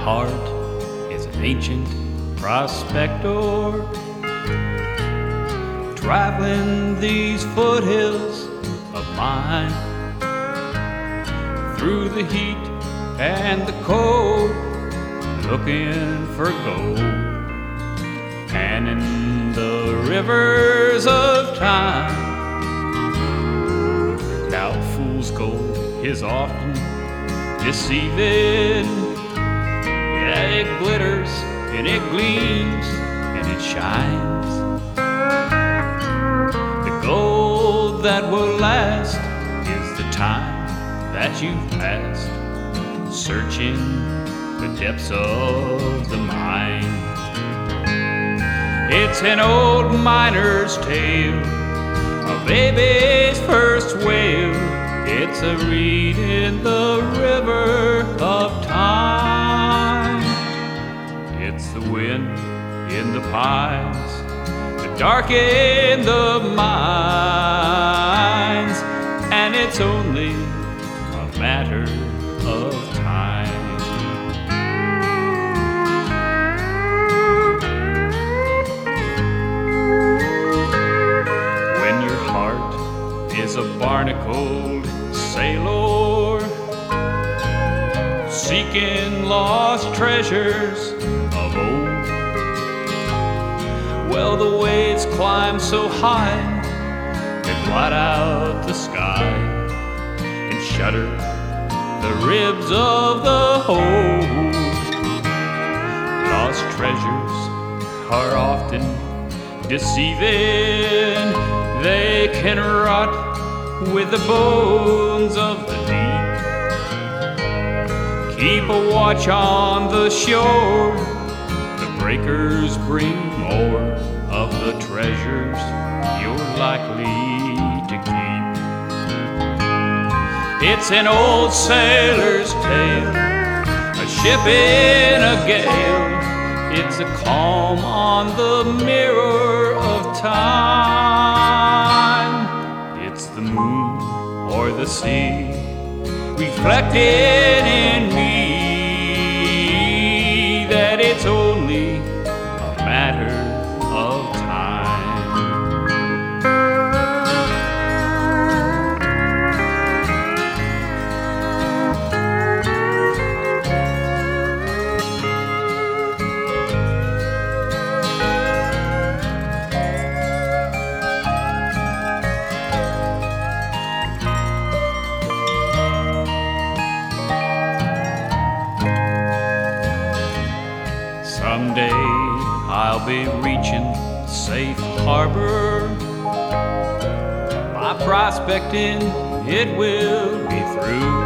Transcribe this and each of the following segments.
heart is an ancient prospector, traveling these foothills of mine, through the heat and the cold, looking for gold, panning the rivers of time. Now fool's gold is often deceiving. Yeah, it glitters and it gleams and it shines. The gold that will last is the time that you've passed, searching the depths of the mine. It's an old miner's tale, a baby's first wail. It's a reed in the river of time. It's the wind in the pines, the dark in the mines, and it's only a matter of time. When your heart is a barnacled sailor, seeking lost treasures of old, well, the waves climb so high they blot out the sky and shudder the ribs of the hold. Lost treasures are often deceiving. They can rot with the bones of the deep. Keep a watch on the shore. The breakers bring more of the treasures you're likely to keep. It's an old sailor's tale, a ship in a gale. It's a calm on the mirror of time. It's the moon or the sea reflected in me, that it's only a matter of time. Someday I'll be reaching safe harbor. My prospecting, it will be through.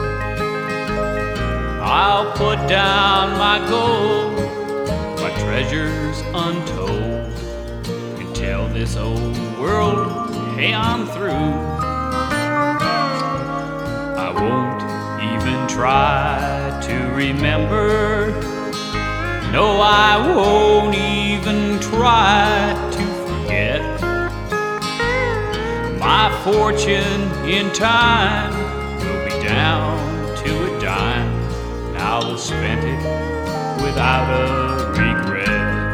I'll put down my gold, my treasures untold, and tell this old world, hey, I'm through. I won't even try to remember. No, I won't even try to forget. My fortune in time will be down to a dime, and I'll have spent it without a regret.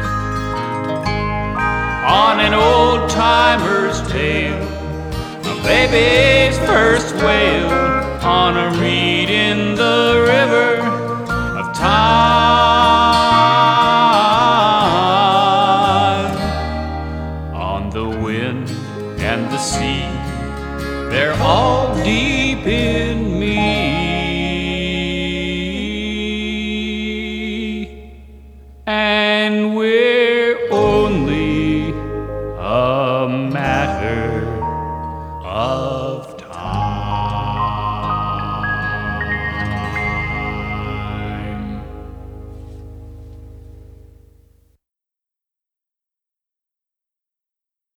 On an old timer's tale, a baby's first wail, on a reed in the river of time. The wind and the sea, they're all deep in me. And